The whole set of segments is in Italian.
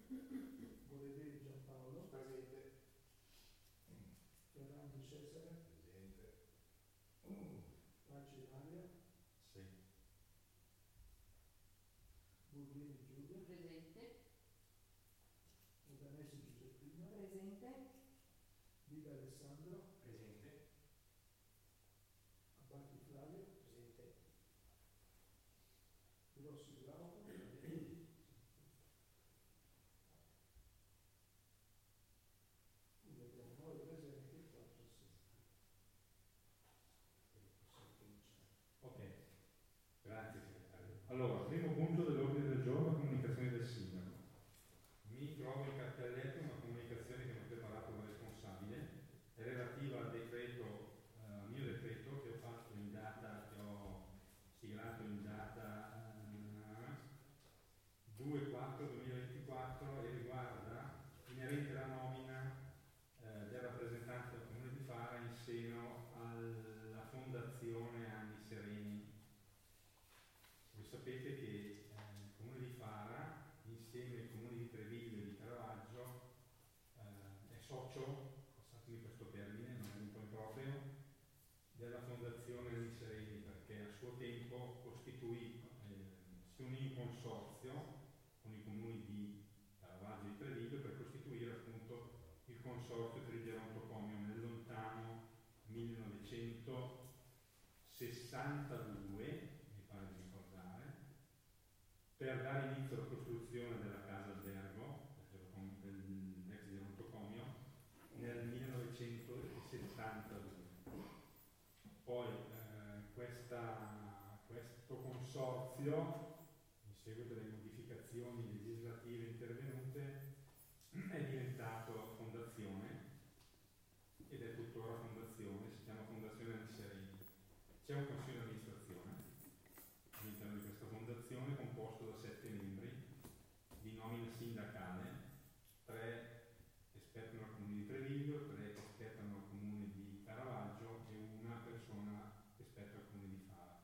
Golederi Giampaolo. Presente. Ferrandi Cesare. Presente. Raggi Ilaria. Sì. Burlini Giulia. Presente. Uganesi Giuseppina. Presente. Viga Alessandro. Presente. Abbatti Flavio. Presente. Rossi Glauco. Quindi abbiamo 9 presenti e 4 assenti. Possiamo cominciare. Ok, grazie segretario. Allora, primo punto dell'ordine del giorno, comunicazione del sindaco. Mi trovo in cartelletto una comunicazione che mi ha preparato la responsabile, è relativa al decreto, al mio decreto che ho fatto in data, che ho siglato in data 2/4/2024 e riguarda inerente alla nomina del rappresentante del Comune di Fara in seno alla Fondazione Anni Sereni. Voi sapete che il Comune di Fara, insieme ai Comuni di Treviglio e di Caravaggio, è socio, passatemi questo termine, non è un po' improprio, della Fondazione Anni Sereni, perché a suo tempo costituì, si unì in consorzio con i Comuni di Caravaggio e di Treviglio per costituire appunto il consorzio Trigerontocomio nel lontano 1962, mi pare di ricordare, per dare inizio alla costruzione della casa albergo dell'ex Gerontocomio nel 1972. Poi questo consorzio, in seguito alle modificazioni legislative intervenute, è diventato fondazione ed è tuttora fondazione, si chiama Fondazione Anni Sereni. C'è un consiglio di amministrazione all'interno di questa fondazione composto da 7 membri di nomina sindacale, 3 esperti nel Comune di Treviglio, 3 esperti nel Comune di Caravaggio e una persona esperta nel Comune di Fara.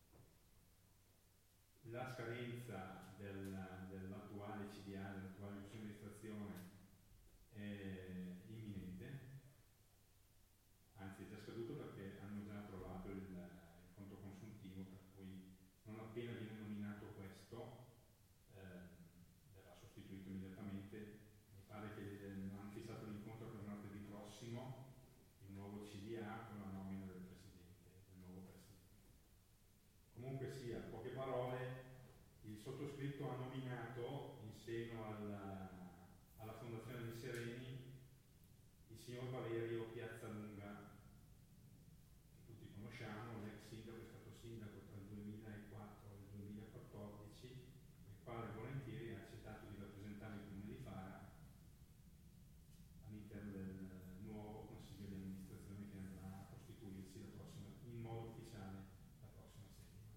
La scadenza dell'attuale CDA, dell'attuale consiglio di amministrazione, è imminente, anzi è già scaduto perché hanno già approvato il conto consuntivo, per cui non appena viene nominato questo verrà sostituito immediatamente. Mi pare che hanno fissato l'incontro per martedì prossimo, il nuovo CDA con la nomina del presidente, del nuovo presidente. Comunque sia, poche parole, il sottoscritto ha nominato in seno alla Fondazione Anni Sereni il signor Valerio Piazzalunga, che tutti conosciamo, l'ex sindaco, è stato sindaco tra il 2004 e il 2014, il quale volentieri ha accettato di rappresentare il Comune di Fara all'interno del nuovo consiglio di amministrazione che andrà a costituirsi in modo ufficiale la prossima settimana.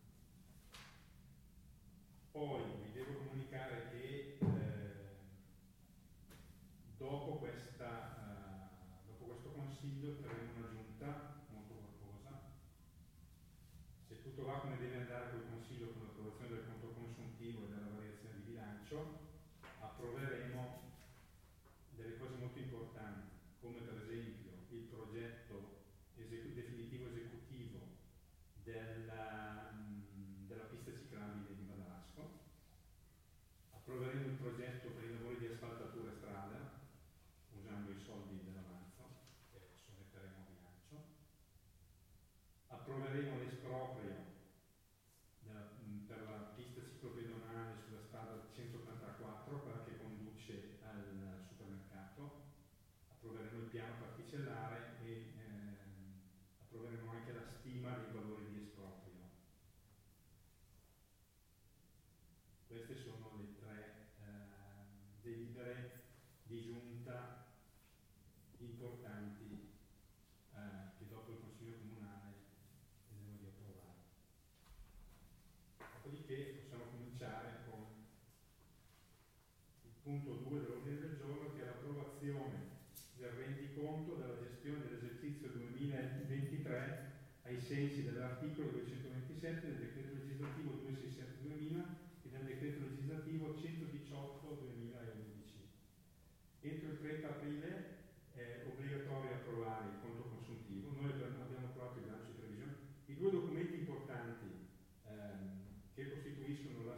Poi vi devo comunicare che dopo questo consiglio terremo una giunta molto corposa. Se tutto va come deve andare col consiglio, con l'approvazione del conto consuntivo e della variazione di bilancio, approveremo delle cose molto importanti, come per esempio il progetto definitivo esecutivo della pista ciclabile di Badasco. Approveremo il progetto per i lavori di asfaltatura strada usando i soldi dell'avanzo che adesso metteremo a bilancio. Approveremo l'esproprio per la pista ciclopedonale sulla strada 184, quella che conduce al supermercato. Approveremo il piano particellare e approveremo anche la stima dei valori di esproprio. Queste sono le 3 delibere di giunta importanti che dopo il Consiglio Comunale vedremo di approvare. Dopodiché possiamo cominciare con il punto 2 dell'ordine del giorno, che è l'approvazione del rendiconto della gestione dell'esercizio 2023 ai sensi dell'articolo 227 del decreto legislativo 267/2000 e del decreto legislativo 118/2011.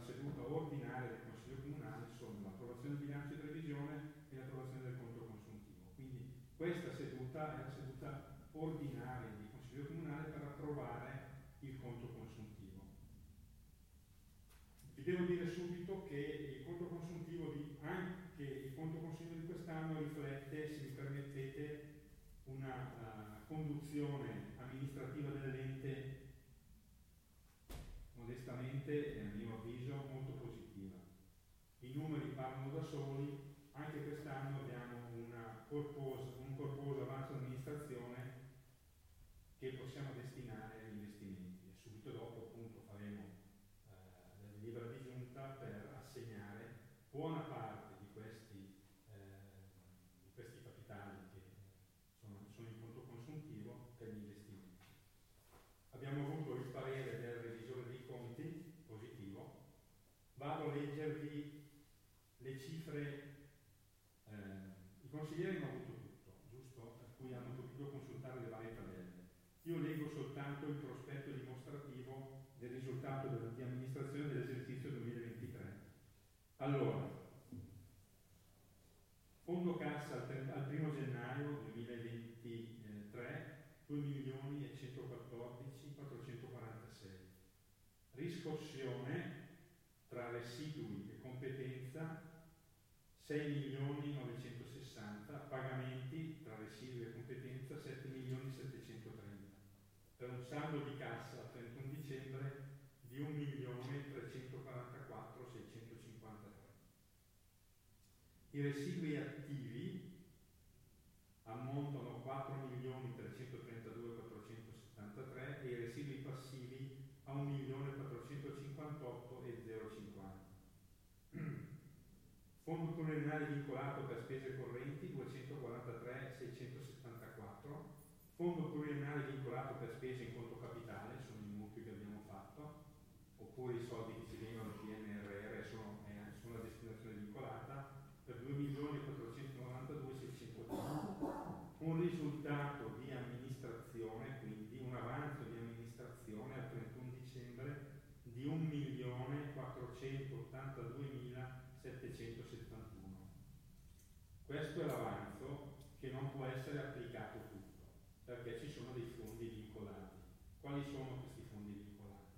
seduta ordinaria del Consiglio Comunale sono l'approvazione del bilancio di previsione e l'approvazione del conto consuntivo. Quindi questa seduta è la seduta ordinaria di Consiglio Comunale per approvare il conto consuntivo. Vi devo dire subito che il conto consuntivo anche il conto consuntivo di quest'anno riflette, se mi permettete, una conduzione amministrativa dell'ente modestamente e a mio avviso molto positiva. I numeri parlano da soli, anche quest'anno abbiamo un corposo avanzo d'amministrazione che possiamo destinare agli investimenti e subito dopo appunto faremo la delibera di giunta per assegnare buona parte di questi capitali che sono in conto consuntivo per gli investimenti. Abbiamo avuto il parere del revisore dei conti positivo. Vado a leggervi le cifre. I consiglieri hanno avuto tutto, giusto? Per cui hanno potuto consultare le varie tabelle. Io leggo soltanto il prospetto dimostrativo del risultato di amministrazione dell'esercizio 2023. Allora, fondo cassa al 1 gennaio 2023 2.114.446. Riscossione tra residui e competenza 6.960, pagamenti tra residui e competenza 7.730, per un saldo di cassa al 31 dicembre di 1.344.653. I residui attivi ammontano 4.332.473 e i residui passivi a 1.458.050. Fondo pluriennale vincolato per spese correnti 243.674. Fondo pluriennale vincolato per spese in conto capitale, sono i mutui che abbiamo fatto, oppure i soldi che ci vengono dal PNRR sono la destinazione vincolata, per 2.492.680. Un risultato di amministrazione, quindi un avanzo di amministrazione al 31 dicembre di 1.482.771. Questo è l'avanzo che non può essere applicato tutto, perché ci sono dei fondi vincolati. Quali sono questi fondi vincolati?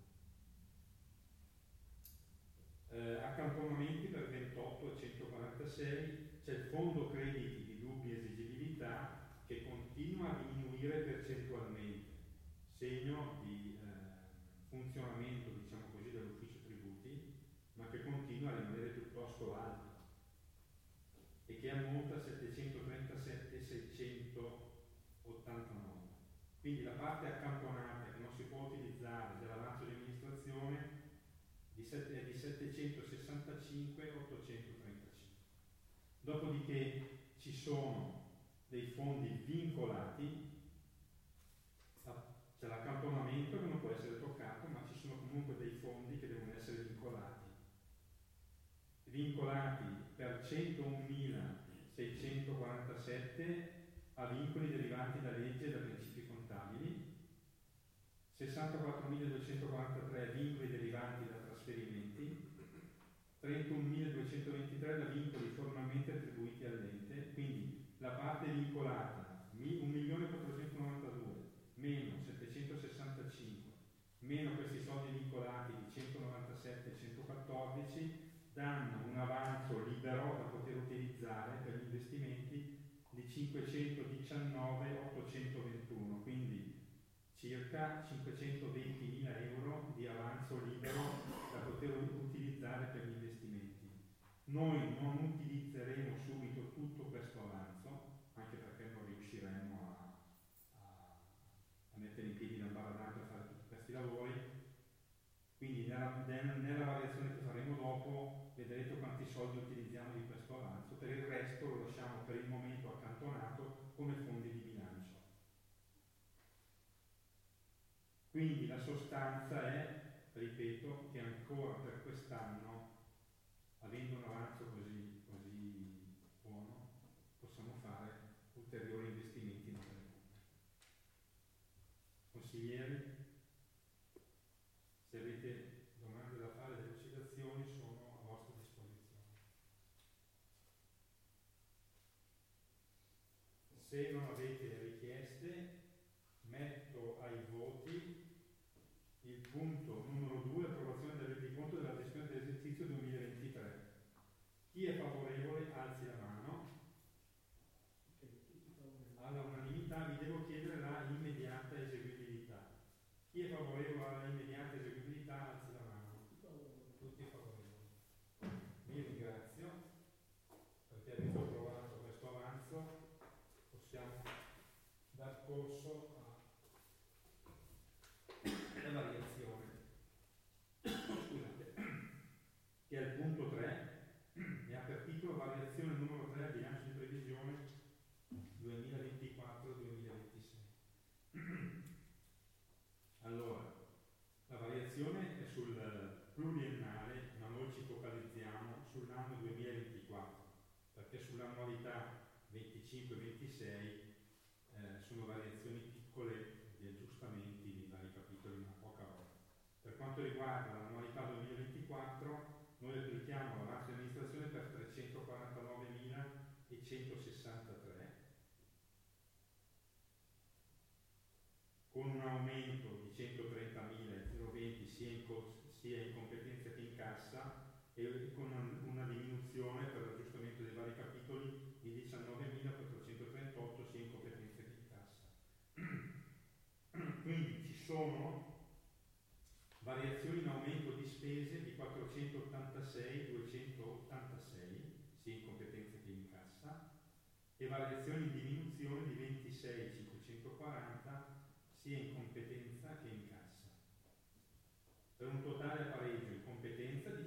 Accantonamenti per 28.146, c'è il fondo crediti di dubbia esigibilità che continua a diminuire percentualmente, segno di funzionamento, diciamo così, dell'ufficio tributi, ma che continua a rimanere piuttosto alto e che ammonta a 737.689. Quindi la parte accantonata che non si può utilizzare dell'avanzo di amministrazione è di 765.835. Dopodiché ci sono dei fondi vincolati, c'è l'accantonamento che non può essere toccato, ma ci sono comunque dei fondi che devono essere vincolati per 101.647 a vincoli derivanti da legge e da principi contabili, 64.243 vincoli derivanti da trasferimenti, 31.223 da vincoli formalmente attribuiti all'ente. Quindi la parte vincolata 1.492 meno 765 meno questi soldi vincolati di 197.114 danno un avanzo libero da poter utilizzare per gli investimenti di 519.821, quindi circa 520.000 euro di avanzo libero da poter utilizzare per gli investimenti. Noi non utilizzeremo subito tutto questo avanzo, anche perché non riusciremo a mettere in piedi l'ambaradan per fare tutti questi lavori. Quindi nella variazione che faremo dopo vedrete quanti soldi utilizziamo di questo avanzo, per il resto lo lasciamo per il momento accantonato come fondi di bilancio. Quindi la sostanza è, ripeto, che ancora per quest'anno, avendo un avanzo così buono, possiamo fare ulteriori investimenti in opere pubbliche. Consiglieri, se avete domande da fare, delucidazioni, anno 2024, perché sull'annualità 25-26 sono variazioni piccole di aggiustamenti di vari capitoli, ma poca roba. Per quanto riguarda l'annualità 2024, noi applichiamo l'avanzo di amministrazione per 349.163, con un aumento di 130.020 sia in competenza che in cassa, e con una diminuzione per l'aggiustamento dei vari capitoli di 19.438 sia in competenza che in cassa. Quindi ci sono variazioni in aumento di spese di 486.286 sia in competenza che in cassa, e variazioni in diminuzione di 26.540 sia in competenza che in cassa, per un totale a pareggio in competenza di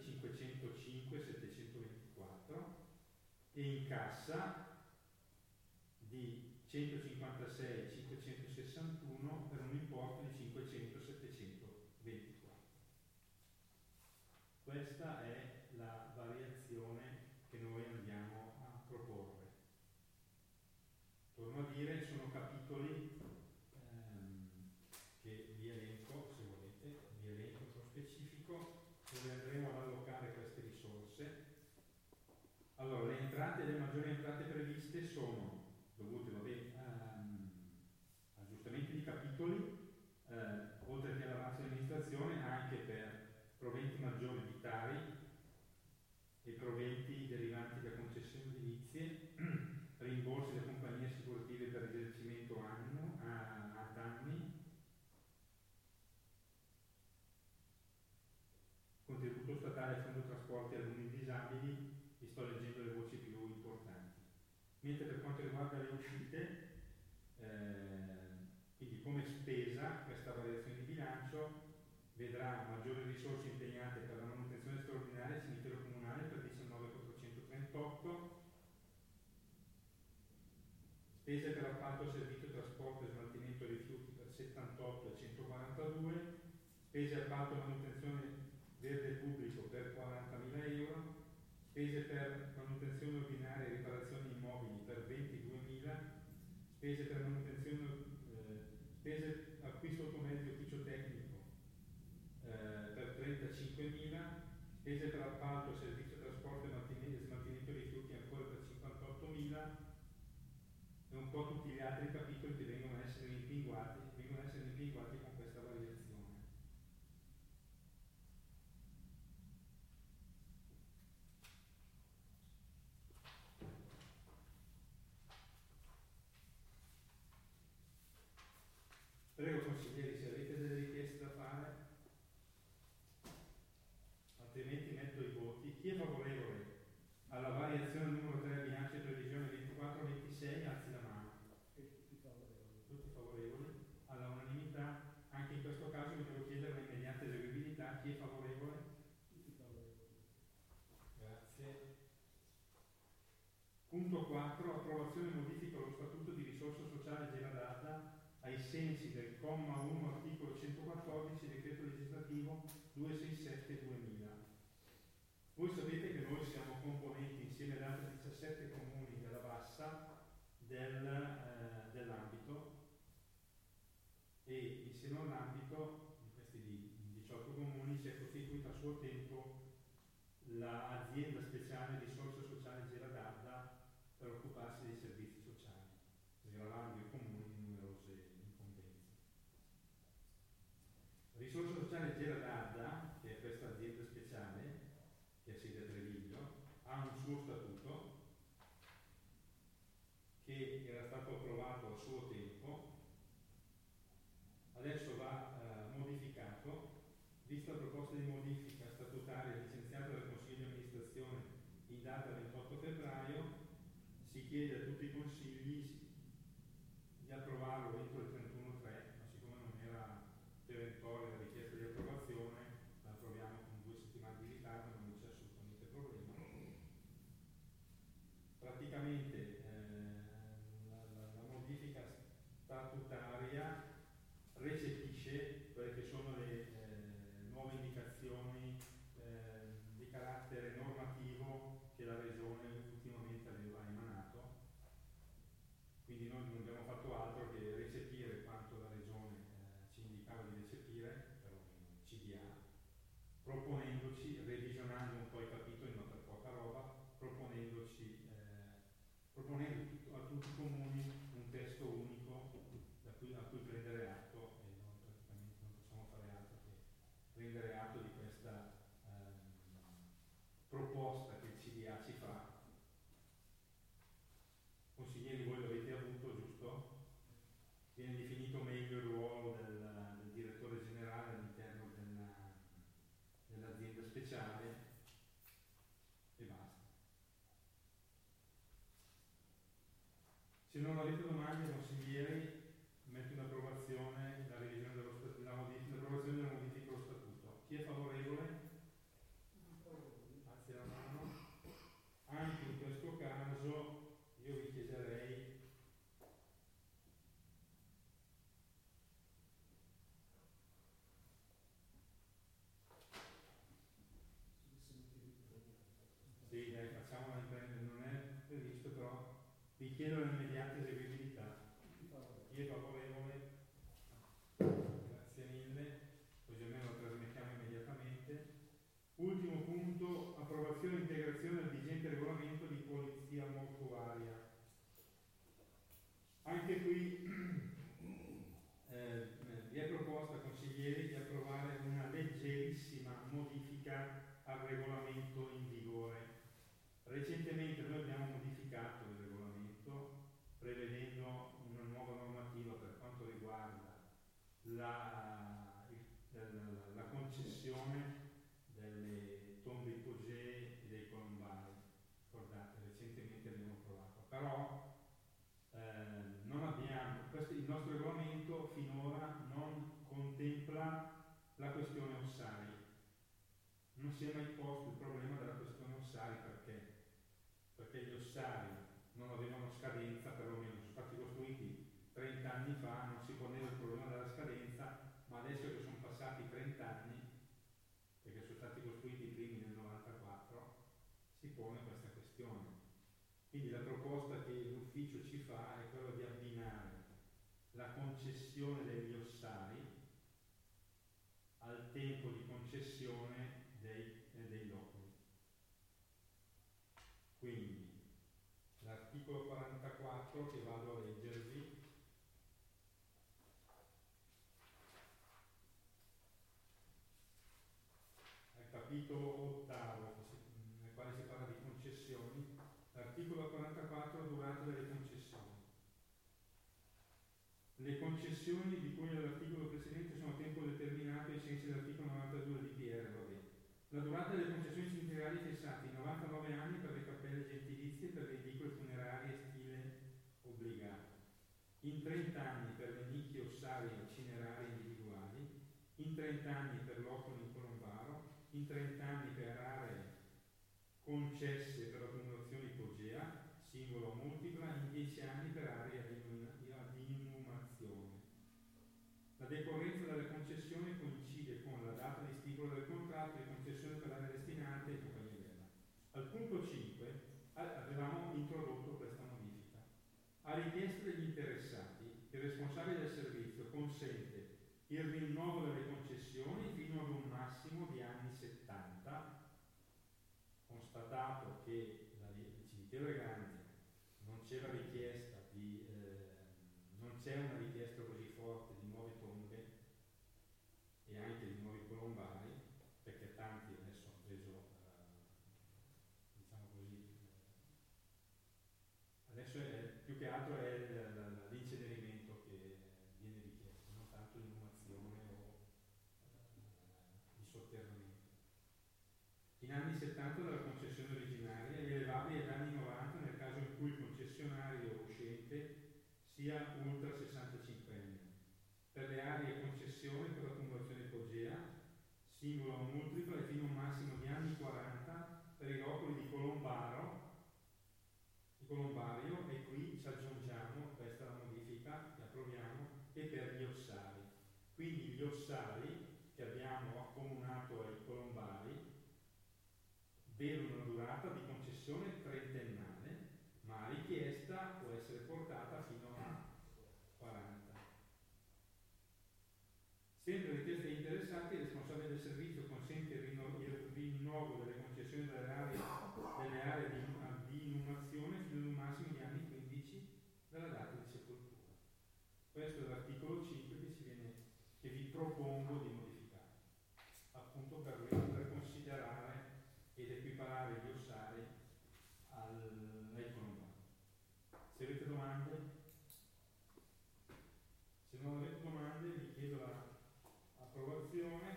505.724 e in cassa di 156.561, per un importo di 500.724. Questa è la variazione che noi andiamo a proporre. Torno a dire, sono capitoli che vi elenco, se volete, vi elenco nello specifico, dove andremo ad allocare queste risorse. Allora, le maggiori entrate previste sono dovute aggiustamenti di capitoli, oltre che all'avanzo di amministrazione, anche per proventi maggiori di tari e proventi derivanti da concessioni edilizie, rimborsi da compagnie assicurative per risarcimento a danni, contributo statale a fondo trasporti alunni disabili. Vi sto leggendo le voci più importanti. Mentre per quanto riguarda le uscite, quindi come spesa, questa variazione di bilancio vedrà maggiori risorse impegnate per la manutenzione straordinaria del cimitero comunale per 19.438, spese per appalto, servizio, trasporto e smaltimento rifiuti per 78 e 142, spese appalto e manutenzione verde pubblico per 40.000 euro, spese per manutenzione ordinaria e riparazioni immobili per 22.000, spese per manutenzione, spese acquisto automezzi ufficio tecnico per 35.000, spese per appalto, servizio, trasporto e smaltimento rifiuti ancora per 58.000, e un po' tutti gli altri capitoli che vengono a essere rimpinguati con questa variazione. Prego consiglieri, se avete delle richieste da fare, altrimenti metto i voti. Chi è favorevole alla variazione numero 3 bilancio di previsione 24-26 alzi la mano. Tutti favorevoli. Tutti favorevoli? All'unanimità. Anche in questo caso vi devo chiedere l'immediata eseguibilità. Chi è favorevole? Tutti favorevoli. Grazie. Punto 4. Approvazione e modifica allo statuto di risorsa sociale Geradata ai sensi del comma 1 articolo 114 decreto legislativo 267/2000. Voi sapete che noi siamo componenti insieme ad altri 17 comuni della Bassa dell'ambito, e insieme all'ambito di questi 18 comuni si è costituita a suo tempo l'azienda speciale risorsa sociale Geradata per occuparsi dei servizi sociali, sgravando i comuni di numerose incombenze. Risorsa sociale Geradata, che è questa azienda speciale che ha sede a Treviglio, ha un suo statuto che era stato approvato a suo tempo, adesso va modificato. Vista la proposta di modifica statutaria licenziata dal Consiglio di amministrazione in data 28 febbraio, si chiede a tutti i consigli di approvarlo entro il 31/3, ma siccome non era perentoria la richiesta di approvazione, la approviamo con 2 settimane di ritardo, non c'è assolutamente problema. Praticamente la modifica statutaria recepisce quelle che sono le nuove indicazioni di carattere normativo vi chiedo l'immediata eseguibilità. Tutti favorevoli. Chi è favorevole? Grazie mille, così almeno lo trasmettiamo immediatamente. Ultimo punto, approvazione e integrazione del vigente regolamento di polizia mortuaria. Anche qui vi è proposta, consiglieri, di approvare una leggerissima modifica al regolamento in vigore. Recentemente noi abbiamo modificato il regolamento prevedendo una nuova normativa per quanto riguarda la concessione delle tombe ipogee e dei colombari. Ricordate, recentemente abbiamo approvato, però non abbiamo, il nostro regolamento finora non contempla la questione ossari. Non si è mai posto il problema della questione ossari, perché gli ossari non avevano scadenza, perlomeno sono stati costruiti 30 anni fa, non si poneva il problema della scadenza, ma adesso che sono passati 30 anni, perché sono stati costruiti i primi nel 94, si pone questa questione. Quindi la proposta che l'ufficio ci fa è quella di abbinare la concessione degli ossari al tempo di concessione dei loculi. Quindi l'articolo 44 che vado a leggervi è il capitolo ottavo nel quale si parla di concessioni. L'articolo 44, durata delle concessioni. Le concessioni di cui all'articolo precedente sono a tempo determinato ai sensi dell'articolo 92 di PRV. La durata delle concessioni cimiteriali è fissata in 99 anni per le cappelle gentilizie e per le edicole funerarie stile obbligato, in 30 anni per le nicchie ossarie cinerarie individuali, in 30 anni per l'oculi in colombaro, in 30 anni per aree concesse per accumulazione ipogea, singola o multipla, in 10 anni per area di inumazione. La decorrenza della concessione coincide con la data di stipula del contratto di concessione per aree destinate e compagnia bella. Al punto 5 avevamo introdotto questa modifica. A richiesta degli interessati, il responsabile del servizio consente il rinnovo delle concessioni fino ad un massimo di anni 70, constatato che il cimitero è grande, non c'è la richiesta non c'è una richiesta così forte di nuove tombe e anche di nuovi colombari, perché tanti adesso hanno preso, diciamo così, adesso più che altro è l'incenerimento che viene richiesto, non tanto l'inumazione o il sotterramento. In anni 70 della concessione originaria e elevabili agli anni 90 nel caso in cui il concessionario uscente sia ultra 65enne. Per le aree concessione per l'accumulazione ipogea, singola o multipla, e fino a un massimo di anni 40 per i loculi di colombario, e qui ci aggiungiamo, questa è la modifica che approviamo, e per gli ossari. Quindi gli ossari che abbiamo accomunato ai colombari vedono una durata di concessione trentennale, ma a richiesta può essere portata fino a 40. Sempre a richiesta degli interessati, il responsabile del servizio consente il rinnovo delle concessioni delle aree di inumazione fino ad un massimo di anni 15 dalla data di sepoltura. Questo è l'articolo 5 che vi propongo di modificare, appunto per considerare ed equiparare gli ossari ai colombari. Se avete domande? Se non avete domande vi chiedo l'approvazione.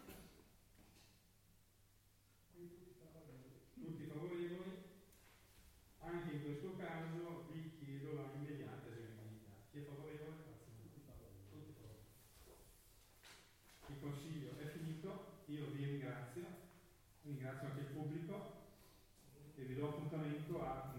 Tutti favorevoli? Anche in questo caso vi chiedo la immediata eseguibilità. Chi è favorevole? Tutti favorevoli. Il consiglio è finito, io vi ringrazio anche il pubblico e vi do appuntamento a